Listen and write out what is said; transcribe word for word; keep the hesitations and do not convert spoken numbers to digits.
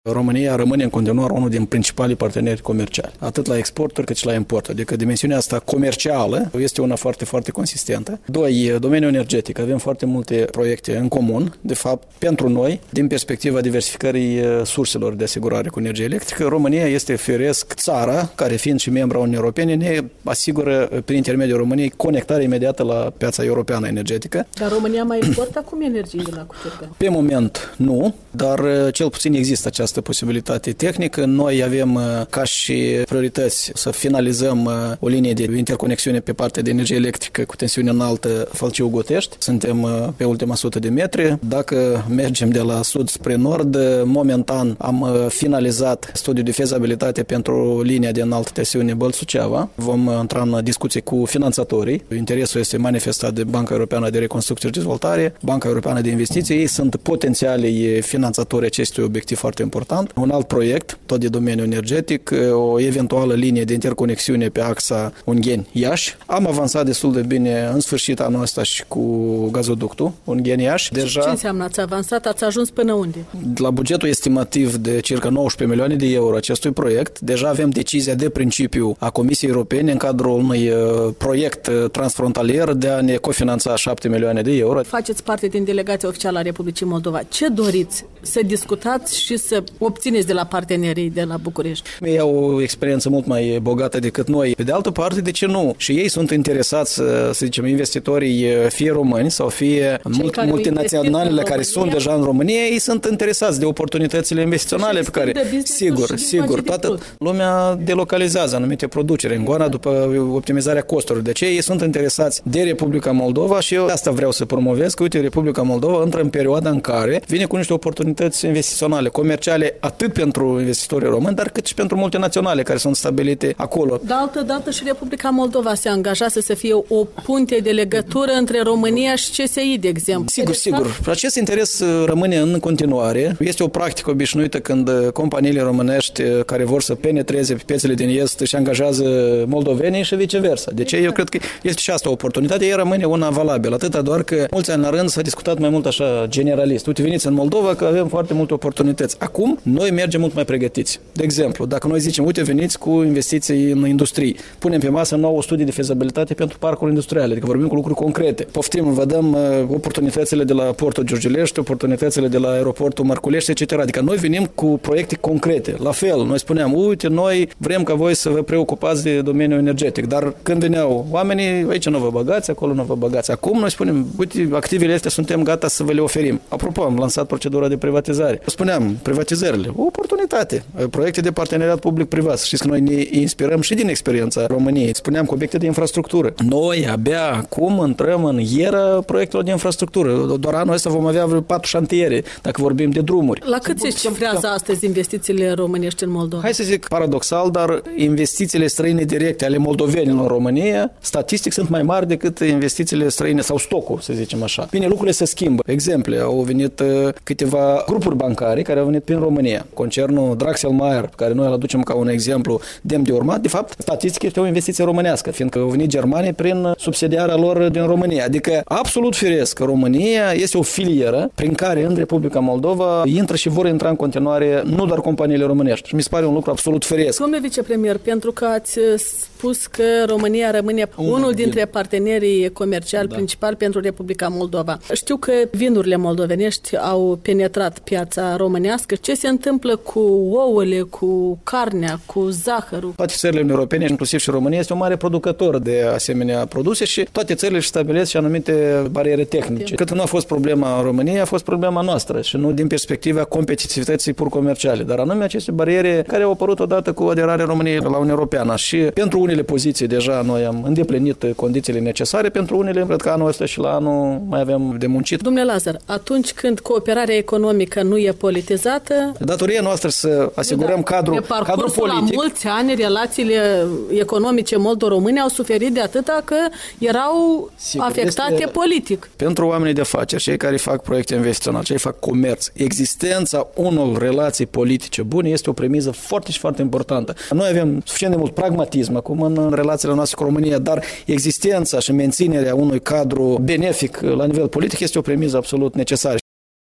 România rămâne în continuare unul din principalii parteneri comerciali, atât la exporturi cât și la importuri. Adică dimensiunea asta comercială este una foarte, foarte consistentă. Doi, domeniul energetic. Avem foarte multe proiecte în comun. De fapt, pentru noi, din perspectiva diversificării surselor de asigurare cu energie electrică, România este firesc țara, care fiind și membra Uniunii Europene, ne asigură prin intermediul României conectarea imediată la piața europeană energetică. Dar România mai exportă acum energie de la Cuturbean? Pe moment nu, dar cel puțin există această posibilitate tehnică. Noi avem ca și priorități să finalizăm o linie de interconexiune pe partea de energie electrică cu tensiune înaltă Fălciu-Gotești. Suntem pe ultima sută de metri. Dacă mergem de la sud spre nord, momentan am finalizat studiul de fezabilitate pentru linia de înaltă tensiune Bălți-Suceava. Vom intra în discuții cu finanțatorii. Interesul este manifestat de Banca Europeană de Reconstrucție și Dezvoltare, Banca Europeană de Investiții. Ei sunt potențialii finanțatori acestui obiectiv foarte important. Un alt proiect, tot de domeniul energetic, o eventuală linie de interconexiune pe axa Ungheni-Iași. Am avansat destul de bine în sfârșit anul ăsta și cu gazoductul Ungheni-Iași. Deja, ce înseamnă ați avansat? Ați ajuns până unde? La bugetul estimativ de circa nouăsprezece milioane de euro acestui proiect, deja avem decizia de principiu a Comisiei Europene în cadrul unui proiect transfrontalier de a ne cofinanța șapte milioane de euro. Faceți parte din delegația oficială a Republicii Moldova. Ce doriți să discutați și să obțineți de la partenerii de la București? Ei au o experiență mult mai bogată decât noi. Pe de altă parte, de ce nu? Și ei sunt interesați, să zicem, investitorii fie români sau fie mult, multinaționalele care sunt deja în România, ei sunt interesați de oportunitățile investiționale pe care, sigur, sigur, toată lumea delocalizează anumite produceri în Goana după optimizarea costurilor. De ce ei sunt interesați de Republica Moldova și eu asta vreau să promovez, că uite, Republica Moldova intră în perioada în care vine cu niște oportunități investiționale, comerciale, atât pentru investitorii români, dar cât și pentru multinaționale care sunt stabilite acolo. De altă dată și Republica Moldova se angajează să fie o punte de legătură între România și C S I, de exemplu. Sigur, sigur. Acest interes rămâne în continuare. Este o practică obișnuită când companiile românești care vor să penetreze pe piețele din Est și angajează moldovenii și viceversa. Deci eu cred că este și asta o oportunitate, ea rămâne una valabilă. Atâta doar că mulți ani la rând s-a discutat mai mult așa generalist. Uite, veniți în Moldova că avem foarte multe oportunități. Acum, noi mergem mult mai pregătiți. De exemplu, dacă noi zicem, uite, veniți cu investiții în industrie, punem pe masă nouă studii de fezabilitate pentru parcuri industriale, adică vorbim cu lucruri concrete. Poftim, vă dăm uh, oportunitățile de la portul Giurgiulești, oportunitățile de la aeroportul Mărculești, et cetera. Adică noi venim cu proiecte concrete. La fel, noi spuneam, uite, noi vrem ca voi să vă preocupați de domeniul energetic, dar când veneau oamenii, aici nu vă băgați, acolo nu vă băgați. Acum noi spunem, uite, activele astea suntem gata să vă le oferim. Apropo, am lansat procedura de privatizare. Spuneam, privatizările, o oportunitate. Proiecte de parteneriat public-privat. Știți că noi ne inspirăm și din experiența României. Spuneam cu obiecte de infrastructură. Noi abia acum intrăm în era proiectelor de infrastructură. Doar anul ăsta vom avea vreo patru șantiere, dacă vorbim de drumuri. La cât se cifrează astăzi investițiile românești în Moldova? Hai să zic paradoxal, dar investițiile străine directe ale moldovenilor în România, statistic, sunt mai mari decât investițiile străine sau stocul, să zicem așa. Bine, lucrurile se schimbă. Exemple, au venit câteva grupuri bancare care au venit prin România. Concernul Draxel-Meyer, pe care noi îl aducem ca un exemplu demn de urmat, de fapt, statistic este o investiție românească, fiindcă au venit germanii prin subsidiarea lor din România. Adică, absolut firesc, România este o filieră prin care în Republica Moldova intră și vor intra în continuare nu doar companiile românești. Și mi se pare un lucru absolut firesc. Domnule vicepremier, pentru că ați spus că România rămâne unul, unul dintre partenerii comerciali da. principali pentru Republica Moldova. Știu că vinurile moldovenești au penetrat piața românească. Ce se întâmplă cu ouăle, cu carnea, cu zahărul? Toate țările Uniunii Europene, inclusiv și România, este un mare producător de asemenea produse și toate țările își stabilesc și anumite bariere tehnice. Cât nu a fost problema în România, a fost problema noastră și nu din perspectiva competitivității pur comerciale, dar anume aceste bariere care au apărut odată cu aderarea României la Uniunea Europeană și pentru unele poziții deja noi am îndeplinit condițiile necesare, pentru unele cred că anul ăsta și la anul mai avem de muncit. Domnule Lazar, atunci când cooperarea economică nu e politizată, datoria noastră să asigurăm da, cadrul, cadrul politic. La mulți ani, relațiile economice moldo-române au suferit de atâta că erau Sigur, afectate politic. Pentru oamenii de afaceri, cei care fac proiecte investiționale, cei care fac comerț, existența unor relații politice bune este o premiză foarte și foarte importantă. Noi avem suficient de mult pragmatism acum în relațiile noastre cu România, dar existența și menținerea unui cadru benefic la nivel politic este o premiză absolut necesară.